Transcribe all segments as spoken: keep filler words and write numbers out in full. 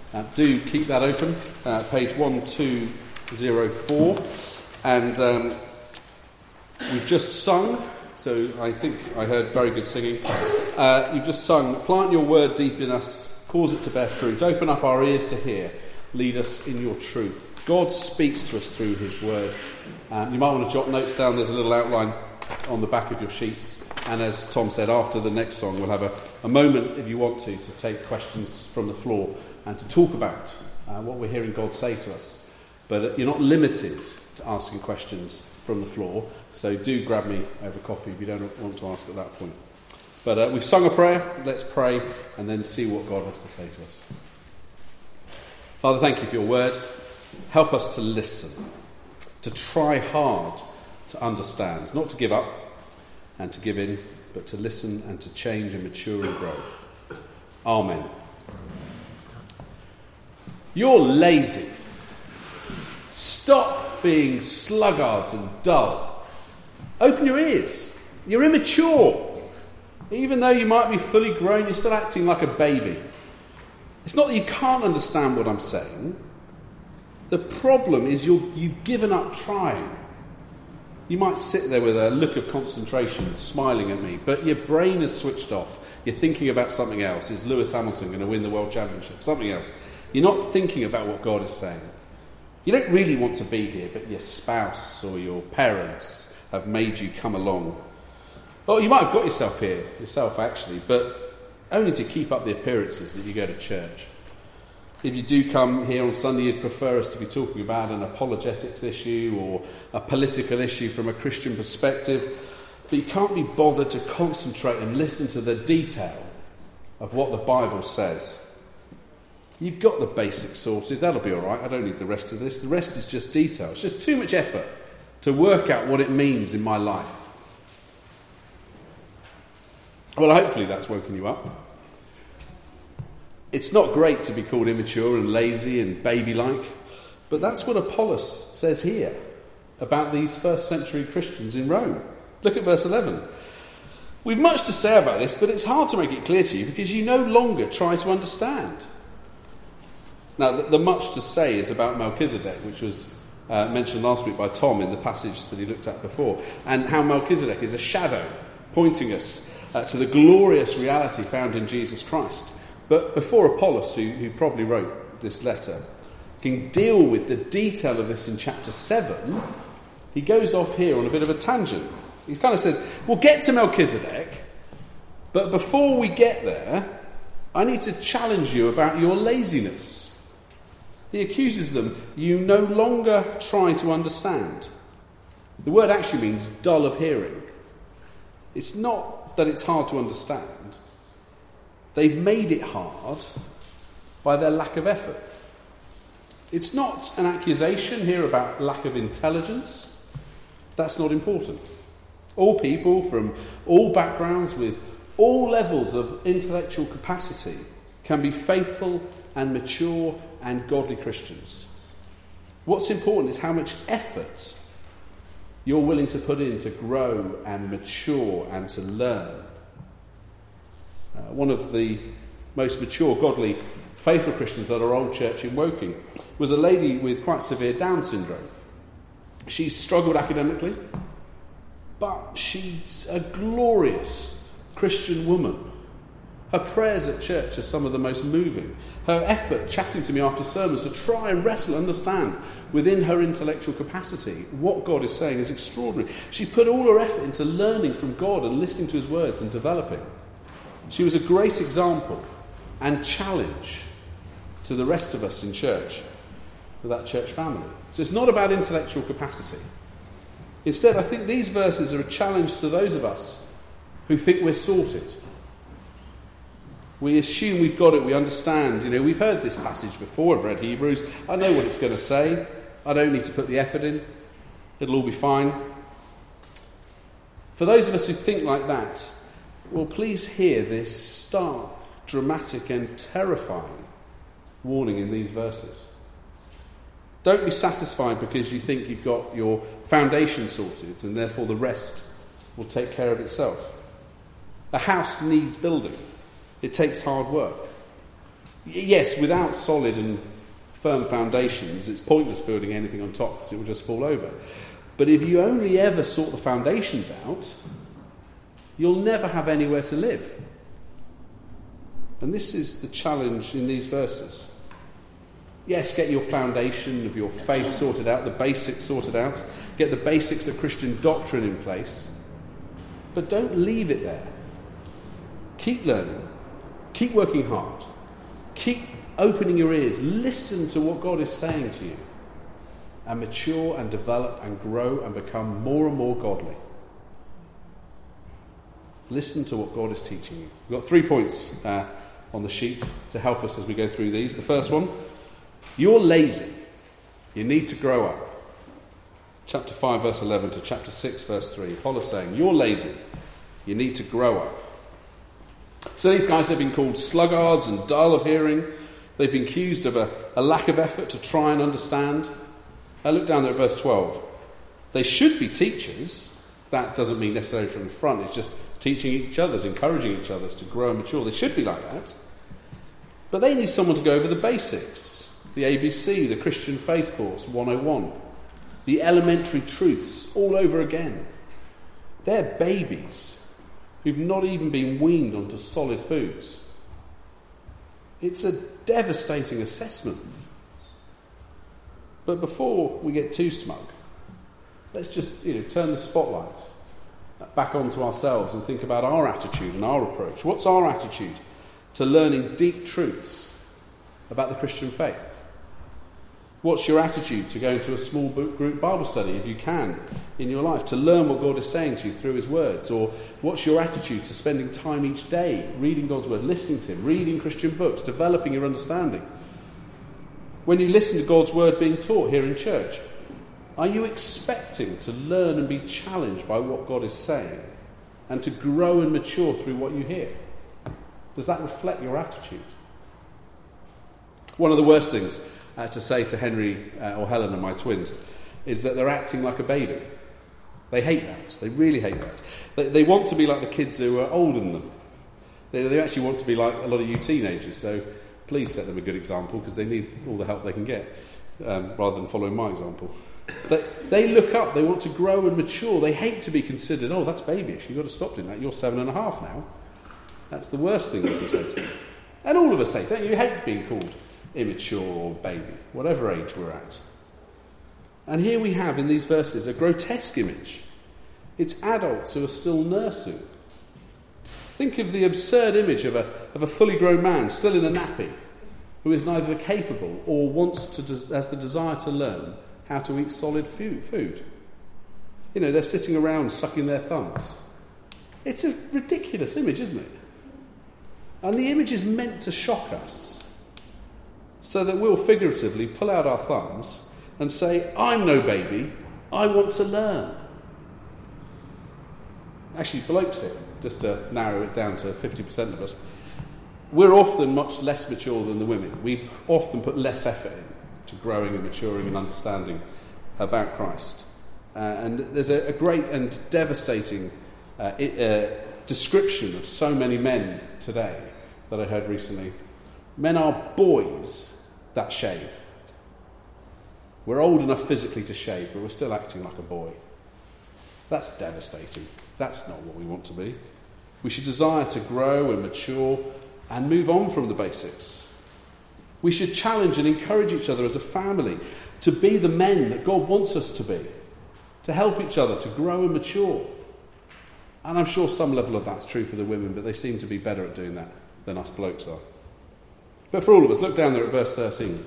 Uh, do keep that open, uh, page one two zero four. And um, we've just sung, so I think I heard very good singing. Uh, you've just sung, plant your word deep in us, cause it to bear fruit, open up our ears to hear, lead us in your truth. God speaks to us through his word. Um, you might want to jot notes down, there's a little outline on the back of your sheets. And as Tom said, after the next song, we'll have a, a moment, if you want to, to take questions from the floor and to talk about uh, what we're hearing God say to us. But uh, you're not limited to asking questions from the floor, so do grab me over coffee if you don't want to ask at that point. But uh, we've sung a prayer, let's pray and then see what God has to say to us. Father, thank you for your word. Help us to listen, to try hard to understand, not to give up and to give in, but to listen and to change and mature and grow. Amen. You're lazy. Stop being sluggards and dull. Open your ears. You're immature. Even though you might be fully grown, you're still acting like a baby. It's not that you can't understand what I'm saying. The problem is you're, you've given up trying. You might sit there with a look of concentration, smiling at me, but your brain is switched off. You're thinking about something else. Is Lewis Hamilton going to win the world championship? Something else. You're not thinking about what God is saying. You don't really want to be here, but your spouse or your parents have made you come along. Well, you might have got yourself here, yourself actually, but only to keep up the appearances that you go to church. If you do come here on Sunday, you'd prefer us to be talking about an apologetics issue or a political issue from a Christian perspective, but you can't be bothered to concentrate and listen to the detail of what the Bible says. You've got the basics sorted, that'll be all right, I don't need the rest of this. The rest is just detail. It's just too much effort to work out what it means in my life. Well, hopefully that's woken you up. It's not great to be called immature and lazy and baby-like, but that's what Apollos says here about these first century Christians in Rome. Look at verse eleven. We've much to say about this, but it's hard to make it clear to you because you no longer try to understand. Now, the, the much to say is about Melchizedek, which was uh, mentioned last week by Tom in the passage that he looked at before, and how Melchizedek is a shadow pointing us uh, to the glorious reality found in Jesus Christ. But before Apollos, who, who probably wrote this letter, can deal with the detail of this in chapter seven, he goes off here on a bit of a tangent. He kind of says, we'll get to Melchizedek, but before we get there, I need to challenge you about your laziness. He accuses them, you no longer try to understand. The word actually means dull of hearing. It's not that it's hard to understand. They've made it hard by their lack of effort. It's not an accusation here about lack of intelligence. That's not important. All people from all backgrounds with all levels of intellectual capacity can be faithful and mature and godly Christians. What's important is how much effort you're willing to put in to grow and mature and to learn. Uh, one of the most mature, godly, faithful Christians at our old church in Woking was a lady with quite severe Down syndrome. She struggled academically, but she's a glorious Christian woman. Her prayers at church are some of the most moving. Her effort, chatting to me after sermons, to try and wrestle, understand within her intellectual capacity what God is saying is extraordinary. She put all her effort into learning from God and listening to his words and developing. She was a great example and challenge to the rest of us in church, for that church family. So it's not about intellectual capacity. Instead, I think these verses are a challenge to those of us who think we're sorted. We assume we've got it, we understand. You know, we've heard this passage before, I've read Hebrews. I know what it's going to say. I don't need to put the effort in. It'll all be fine. For those of us who think like that, well, please hear this stark, dramatic and terrifying warning in these verses. Don't be satisfied because you think you've got your foundation sorted and therefore the rest will take care of itself. A house needs building. It takes hard work. Yes, without solid and firm foundations, it's pointless building anything on top because it will just fall over. But if you only ever sort the foundations out, you'll never have anywhere to live. And this is the challenge in these verses. Yes, get your foundation of your faith sorted out, the basics sorted out, get the basics of Christian doctrine in place, but don't leave it there. Keep learning, keep working hard, keep opening your ears, listen to what God is saying to you, and mature and develop and grow and become more and more godly. Listen to what God is teaching you. We've got three points uh, on the sheet to help us as we go through these. The first one, you're lazy. You need to grow up. Chapter five, verse eleven to chapter six, verse three. Paul is saying, you're lazy. You need to grow up. So these guys, they've been called sluggards and dull of hearing. They've been accused of a, a lack of effort to try and understand. I look down there at verse twelve. They should be teachers. That doesn't mean necessarily from the front. It's just teaching each other, encouraging each other to grow and mature. They should be like that. But they need someone to go over the basics. The A B C, the Christian Faith Course, one oh one. The elementary truths, all over again. They're babies who've not even been weaned onto solid foods. It's a devastating assessment. But before we get too smug, let's just you know, turn the spotlight back onto ourselves and think about our attitude and our approach. What's our attitude to learning deep truths about the Christian faith? What's your attitude to going to a small group Bible study, if you can, in your life, to learn what God is saying to you through his words? Or what's your attitude to spending time each day reading God's word, listening to him, reading Christian books, developing your understanding? When you listen to God's word being taught here in church, are you expecting to learn and be challenged by what God is saying and to grow and mature through what you hear? Does that reflect your attitude? One of the worst things uh, to say to Henry uh, or Helen and my twins is that they're acting like a baby. They hate that. They really hate that. They, they want to be like the kids who are older than them. They, they actually want to be like a lot of you teenagers, so please set them a good example because they need all the help they can get um, rather than following my example. But they look up, they want to grow and mature. They hate to be considered, oh, that's babyish, you've got to stop doing that, you're seven and a half now. That's the worst thing you can say to them. And all of us hate that. You hate being called immature or baby, whatever age we're at. And here we have in these verses a grotesque image. It's adults who are still nursing. Think of the absurd image of a, of a fully grown man still in a nappy who is neither capable or wants to, has the desire to learn how to eat solid food. You know, they're sitting around sucking their thumbs. It's a ridiculous image, isn't it? And the image is meant to shock us so that we'll figuratively pull out our thumbs and say, I'm no baby, I want to learn. Actually, blokes here, just to narrow it down to fifty percent of us, we're often much less mature than the women. We often put less effort in to growing and maturing and understanding about Christ. Uh, and there's a, a great and devastating uh, it, uh, description of so many men today that I heard recently. Men are boys that shave. We're old enough physically to shave, but we're still acting like a boy. That's devastating. That's not what we want to be. We should desire to grow and mature and move on from the basics. We should challenge and encourage each other as a family to be the men that God wants us to be, to help each other to grow and mature. And I'm sure some level of that's true for the women, but they seem to be better at doing that than us blokes are. But for all of us, look down there at verse thirteen.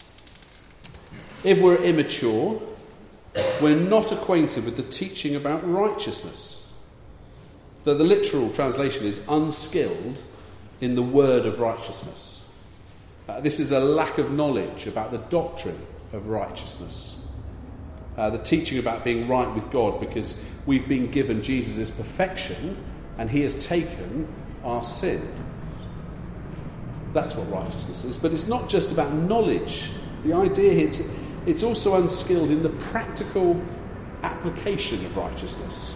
If we're immature, we're not acquainted with the teaching about righteousness. Though the literal translation is unskilled in the word of righteousness. Uh, this is a lack of knowledge about the doctrine of righteousness. Uh, the teaching about being right with God, because we've been given Jesus' perfection and he has taken our sin. That's what righteousness is. But it's not just about knowledge. The idea here, it's, it's also unskilled in the practical application of righteousness.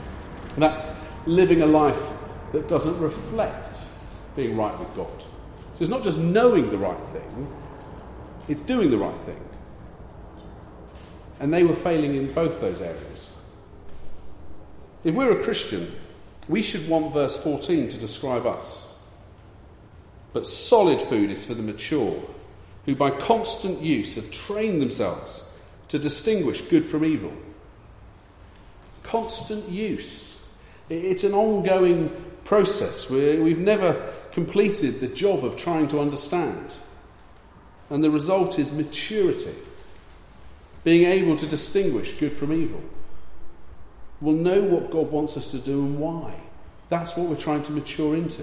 And that's living a life that doesn't reflect being right with God. So it's not just knowing the right thing, it's doing the right thing. And they were failing in both those areas. If we're a Christian, we should want verse fourteen to describe us. But solid food is for the mature, who by constant use have trained themselves to distinguish good from evil. Constant use. It's an ongoing process. We've never completed the job of trying to understand. And the result is maturity. Being able to distinguish good from evil. We'll know what God wants us to do and why. That's what we're trying to mature into.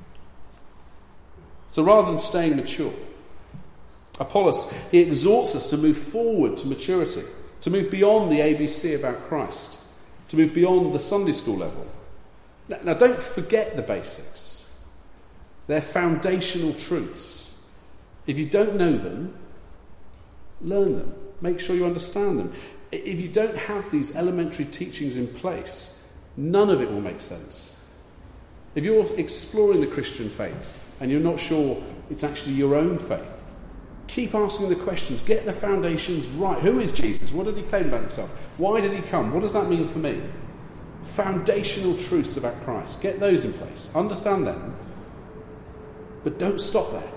So rather than staying mature, Apollos, he exhorts us to move forward to maturity, to move beyond the A B C about Christ, to move beyond the Sunday school level. Now, now don't forget the basics. They're foundational truths. If you don't know them, learn them. Make sure you understand them. If you don't have these elementary teachings in place, none of it will make sense. If you're exploring the Christian faith and you're not sure it's actually your own faith, keep asking the questions. Get the foundations right. Who is Jesus? What did he claim about himself? Why did he come? What does that mean for me? Foundational truths about Christ. Get those in place. Understand them. But don't stop there.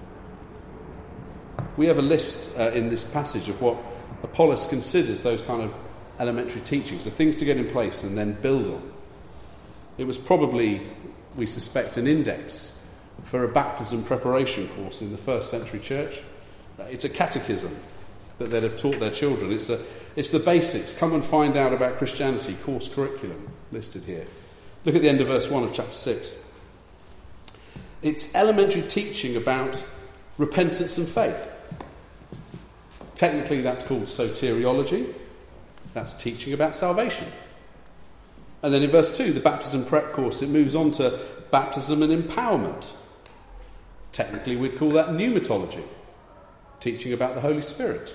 We have a list uh, in this passage of what Apollos considers those kind of elementary teachings, the things to get in place and then build on. It was probably, we suspect, an index for a baptism preparation course in the first century church. It's a catechism that they'd have taught their children. It's the, it's the basics. Come and find out about Christianity, course curriculum listed here. Look at the end of verse one of chapter six. It's elementary teaching about repentance and faith. Technically that's called soteriology. That's teaching about salvation. And then in verse two, the baptism prep course, it moves on to baptism and empowerment. Technically we'd call that pneumatology. Teaching about the Holy Spirit.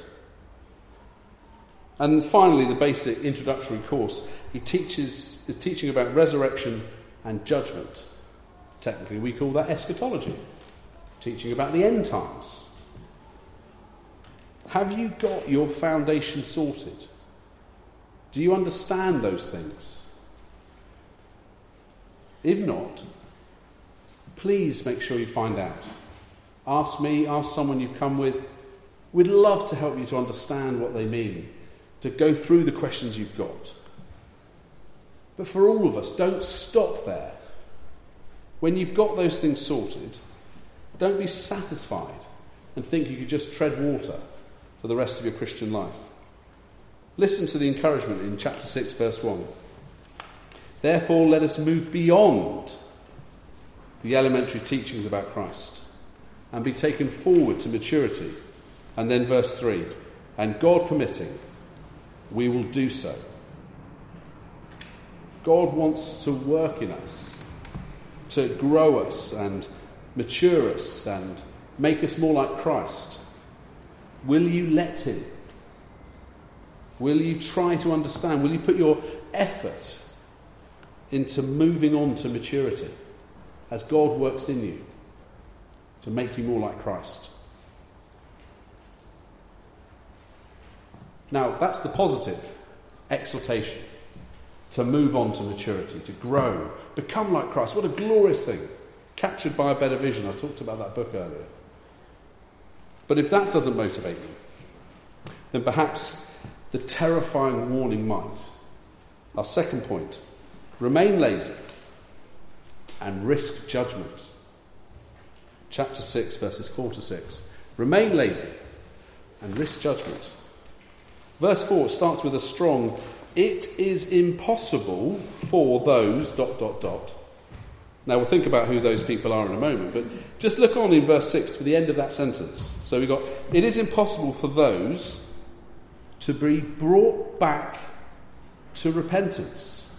And finally, the basic introductory course, he teaches is teaching about resurrection and judgment. Technically, we call that eschatology. Teaching about the end times. Have you got your foundation sorted? Do you understand those things? If not, please make sure you find out. Ask me, ask someone you've come with. We'd love to help you to understand what they mean, to go through the questions you've got. But for all of us, don't stop there. When you've got those things sorted, don't be satisfied and think you could just tread water for the rest of your Christian life. Listen to the encouragement in chapter six, verse one. Therefore, let us move beyond the elementary teachings about Christ and be taken forward to maturity. And then verse three, and God permitting, we will do so. God wants to work in us, to grow us and mature us and make us more like Christ. Will you let him? Will you try to understand? Will you put your effort into moving on to maturity as God works in you to make you more like Christ? Now, that's the positive exhortation, to move on to maturity, to grow, become like Christ. What a glorious thing, captured by a better vision. I talked about that book earlier. But if that doesn't motivate you, then perhaps the terrifying warning might. Our second point, remain lazy and risk judgment. Chapter six, verses four to six. Remain lazy and risk judgment. Verse four starts with a strong, it is impossible for those, dot, dot, dot. Now we'll think about who those people are in a moment, but just look on in verse six to the end of that sentence. So we've got, it is impossible for those to be brought back to repentance.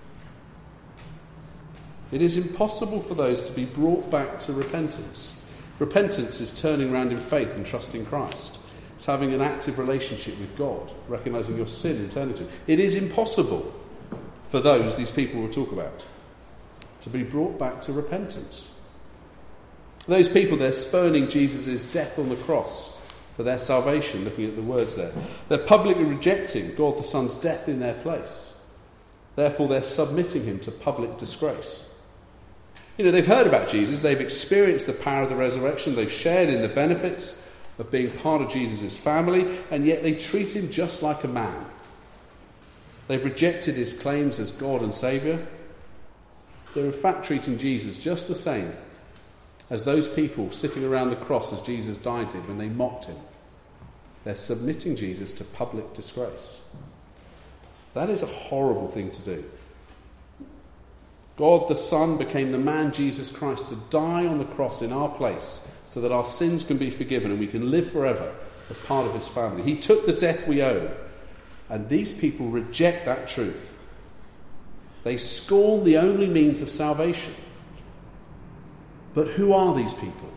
It is impossible for those to be brought back to repentance. Repentance is turning around in faith and trusting Christ. It's having an active relationship with God, recognising your sin and turning to Him. It is impossible for those, these people we'll talk about, to be brought back to repentance. For those people, they're spurning Jesus' death on the cross for their salvation, looking at the words there. They're publicly rejecting God the Son's death in their place. Therefore, they're submitting him to public disgrace. You know, they've heard about Jesus, they've experienced the power of the resurrection, they've shared in the benefits of being part of Jesus' family, and yet they treat him just like a man. They've rejected his claims as God and Saviour. They're in fact treating Jesus just the same as those people sitting around the cross as Jesus died did when they mocked him. They're submitting Jesus to public disgrace. That is a horrible thing to do. God the Son became the man Jesus Christ to die on the cross in our place so that our sins can be forgiven and we can live forever as part of his family. He took the death we owe, and these people reject that truth. They scorn the only means of salvation. But who are these people?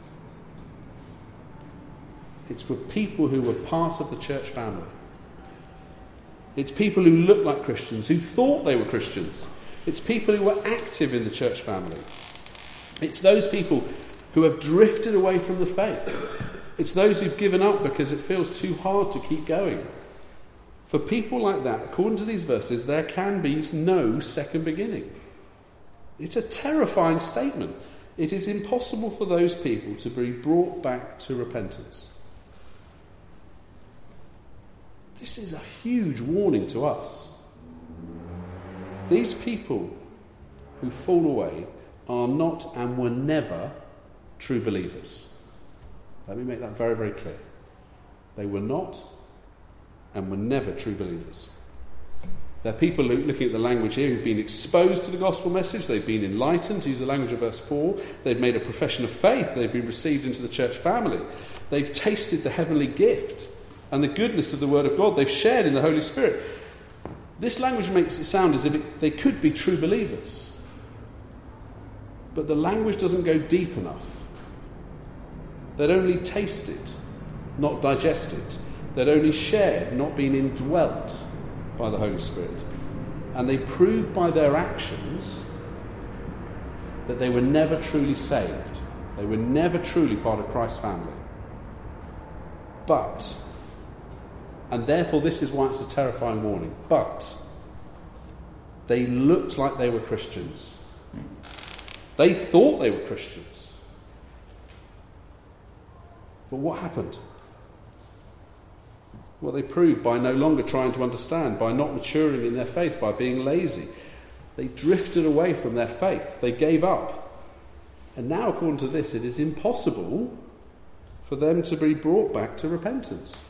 It's for people who were part of the church family. It's people who look like Christians, who thought they were Christians. It's people who were active in the church family. It's those people who have drifted away from the faith. It's those who've given up because it feels too hard to keep going. For people like that, according to these verses, there can be no second beginning. It's a terrifying statement. It is impossible for those people to be brought back to repentance. This is a huge warning to us. These people who fall away are not and were never true believers. Let me make that very, very clear. They were not and were never true believers. They're people who, looking at the language here, who've been exposed to the gospel message, they've been enlightened, to use the language of verse four, they've made a profession of faith, they've been received into the church family, they've tasted the heavenly gift and the goodness of the word of God, they've shared in the Holy Spirit. This language makes it sound as if it, they could be true believers. But the language doesn't go deep enough. They'd only tasted, not digested. They'd only shared, not been indwelt by the Holy Spirit. And they prove by their actions that they were never truly saved. They were never truly part of Christ's family. But, and therefore this is why it's a terrifying warning, but they looked like they were Christians. They thought they were Christians. But what happened? Well, they proved by no longer trying to understand, by not maturing in their faith, by being lazy. They drifted away from their faith. They gave up. And now, according to this, it is impossible for them to be brought back to repentance.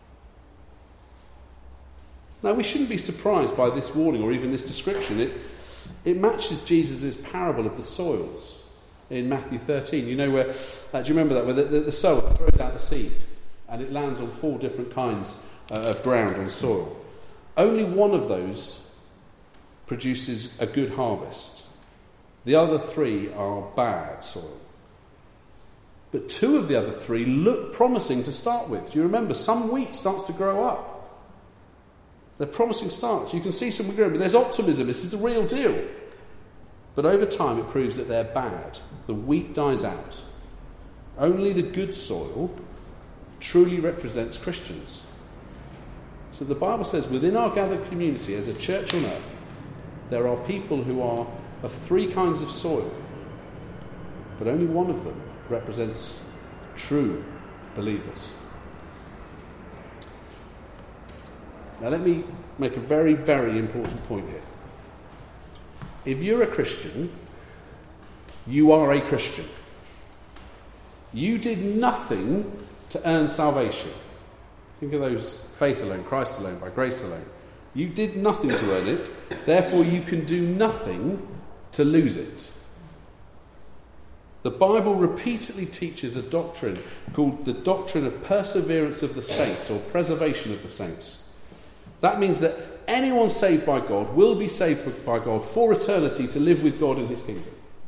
Now, we shouldn't be surprised by this warning or even this description. It, it matches Jesus' parable of the soils in Matthew thirteen. You know where, uh, do you remember that? Where the, the, the sower throws out the seed and it lands on four different kinds uh, of ground and soil. Only one of those produces a good harvest. The other three are bad soil. But two of the other three look promising to start with. Do you remember? Some wheat starts to grow up. They're promising starts. You can see some growing, but there's optimism. This is the real deal. But over time it proves that they're bad. The wheat dies out. Only the good soil truly represents Christians. So the Bible says within our gathered community as a church on earth, there are people who are of three kinds of soil, but only one of them represents true believers. Now let me make a very, very important point here. If you're a Christian, you are a Christian. You did nothing to earn salvation. Think of those: faith alone, Christ alone, by grace alone. You did nothing to earn it, therefore you can do nothing to lose it. The Bible repeatedly teaches a doctrine called the doctrine of perseverance of the saints, or preservation of the saints. That means that anyone saved by God will be saved by God for eternity to live with God in his kingdom.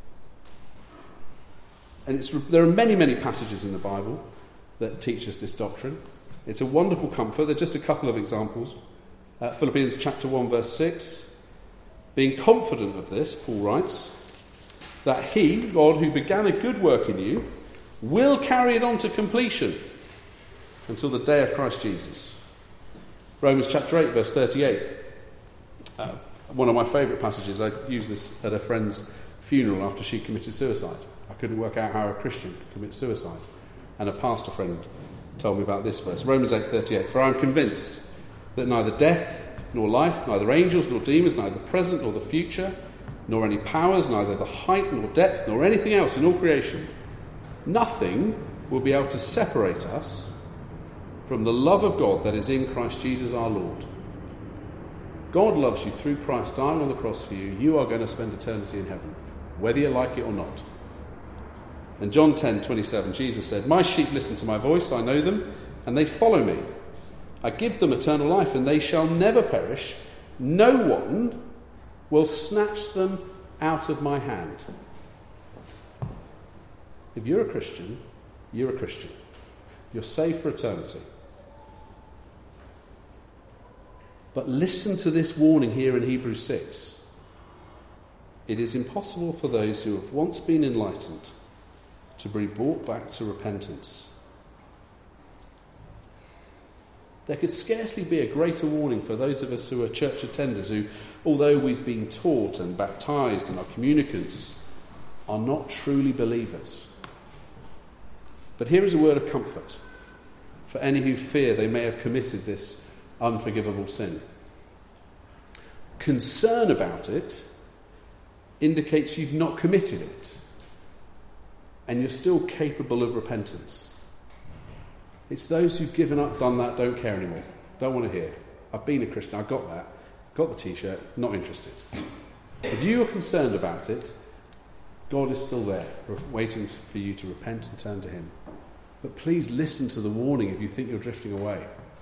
And it's, there are many, many passages in the Bible that teach us this doctrine. It's a wonderful comfort. There are just a couple of examples. Uh, Philippians chapter one, verse six. Being confident of this, Paul writes, that he, God, who began a good work in you, will carry it on to completion until the day of Christ Jesus. Romans chapter eight, verse thirty-eight. Uh, one of my favourite passages. I used this at a friend's funeral after she committed suicide. I couldn't work out how a Christian could commit suicide. And a pastor friend told me about this verse. Romans eight thirty-eight. For I am convinced that neither death nor life, neither angels nor demons, neither the present nor the future, nor any powers, neither the height nor depth, nor anything else in all creation, nothing will be able to separate us from the love of God that is in Christ Jesus our Lord. God loves you through Christ dying on the cross for you. You are going to spend eternity in heaven, whether you like it or not. And John ten twenty-seven, Jesus said, my sheep listen to my voice, I know them, and they follow me. I give them eternal life, and they shall never perish. No one will snatch them out of my hand. If you're a Christian, you're a Christian. You're saved for eternity. But listen to this warning here in Hebrews six. It is impossible for those who have once been enlightened to be brought back to repentance. There could scarcely be a greater warning for those of us who are church attenders who, although we've been taught and baptised and are communicants, are not truly believers. But here is a word of comfort for any who fear they may have committed this unforgivable sin. Concern about it indicates you've not committed it, and you're still capable of repentance. It's those who've given up, done that, don't care anymore, don't want to hear. I've been a Christian, I got that, got the t-shirt, not interested. If you are concerned about it, God is still there, waiting for you to repent and turn to him. But please listen to the warning if you think you're drifting away.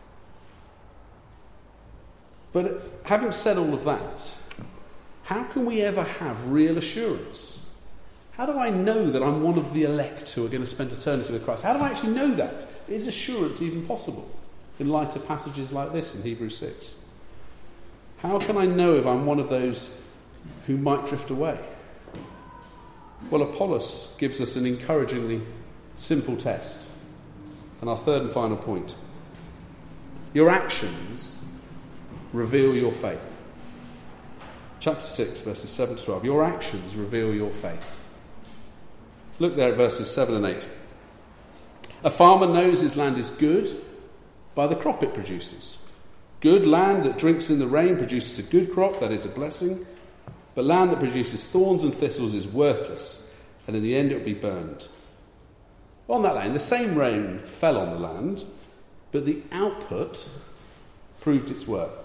But having said all of that, how can we ever have real assurance? How do I know that I'm one of the elect who are going to spend eternity with Christ? How do I actually know that? Is assurance even possible in light of passages like this in Hebrews six? How can I know if I'm one of those who might drift away? Well, Apollos gives us an encouragingly simple test. And our third and final point. Your actions reveal your faith. Chapter six, verses seven to twelve. Your actions reveal your faith. Look there at verses seven and eight. A farmer knows his land is good by the crop it produces. Good land that drinks in the rain produces a good crop, that is a blessing. But land that produces thorns and thistles is worthless, and in the end it will be burned. On that land, the same rain fell on the land, but the output proved its worth.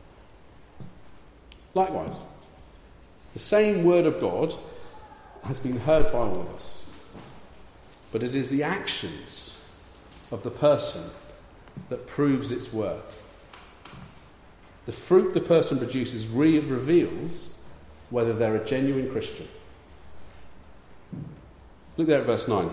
Likewise, the same word of God has been heard by all of us, but it is the actions of the person that proves its worth. The fruit the person produces re- reveals whether they're a genuine Christian. Look there at verse nine.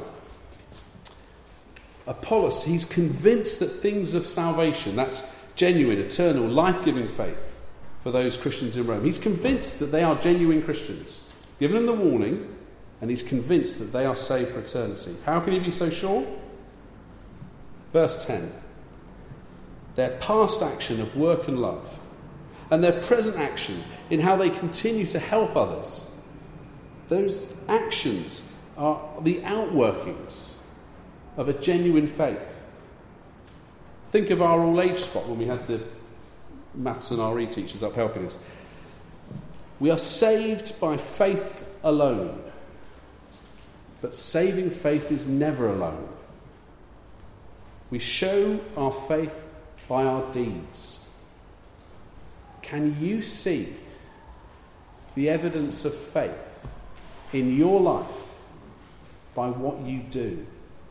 Apollos, he's convinced that things of salvation, that's genuine, eternal, life-giving faith for those Christians in Rome. He's convinced that they are genuine Christians. Given them the warning, and he's convinced that they are saved for eternity. How can he be so sure? Verse ten. Their past action of work and love, and their present action in how they continue to help others, those actions are the outworkings of a genuine faith. Think of our all-age spot when we had the maths and R E teachers up helping us. We are saved by faith alone, but saving faith is never alone. We show our faith by our deeds. Can you see the evidence of faith in your life by what you do?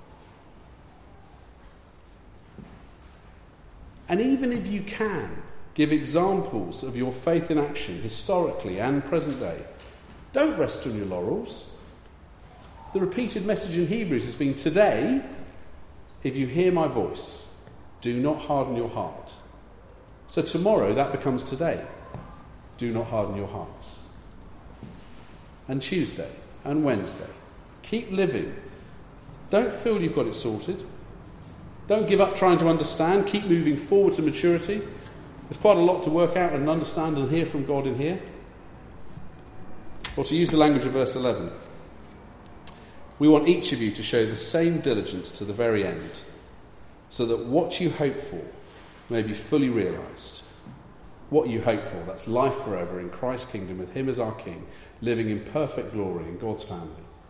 And even if you can give examples of your faith in action, historically and present day, don't rest on your laurels. The repeated message in Hebrews has been, today, if you hear my voice, do not harden your heart. So tomorrow that becomes today. Do not harden your hearts. And Tuesday, and Wednesday. Keep living. Don't feel you've got it sorted. Don't give up trying to understand. Keep moving forward to maturity. There's quite a lot to work out and understand and hear from God in here. Or to use the language of verse eleven, we want each of you to show the same diligence to the very end, so that what you hope for may be fully realised. What you hope for, that's life forever in Christ's kingdom with him as our King, living in perfect glory in God's family.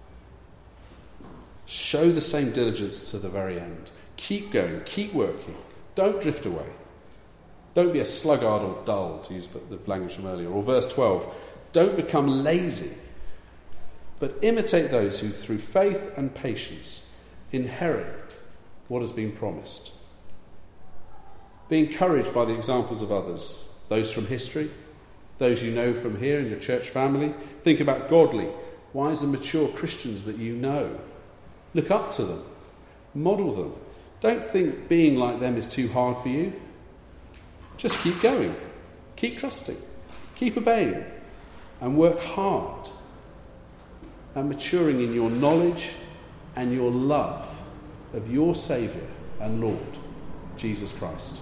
Show the same diligence to the very end. Keep going, keep working. Don't drift away. Don't be a sluggard or dull, to use the language from earlier. Or verse twelve, don't become lazy, but imitate those who through faith and patience inherit what has been promised. Be encouraged by the examples of others, those from history, those you know from here in your church family. Think about godly, wise and mature Christians that you know. Look up to them. Model them. Don't think being like them is too hard for you. Just keep going. Keep trusting. Keep obeying. And work hard at maturing in your knowledge and your love of your Saviour and Lord, Jesus Christ.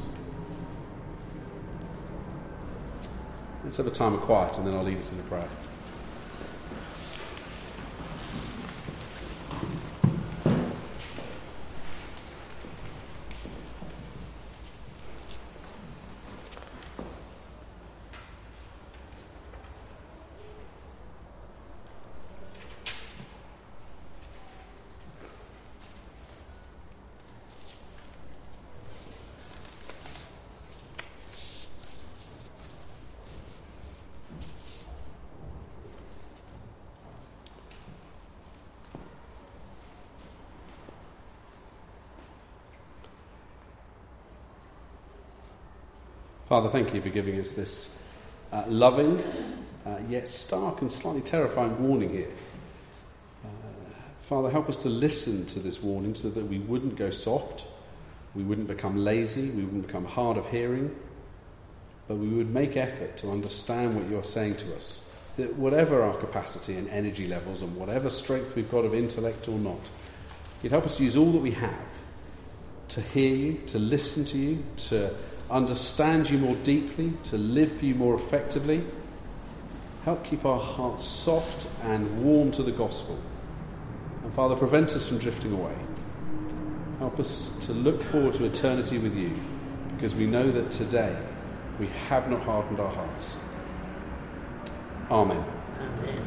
Let's have a time of quiet and then I'll lead us in a prayer. Father, thank you for giving us this uh, loving, uh, yet stark and slightly terrifying warning here. Uh, Father, help us to listen to this warning so that we wouldn't go soft, we wouldn't become lazy, we wouldn't become hard of hearing, but we would make effort to understand what you're saying to us. That whatever our capacity and energy levels and whatever strength we've got of intellect or not, you'd help us to use all that we have to hear you, to listen to you, to understand you more deeply, to live for you more effectively. Help keep our hearts soft and warm to the gospel. And Father, prevent us from drifting away. Help us to look forward to eternity with you, because we know that today we have not hardened our hearts. Amen. Amen.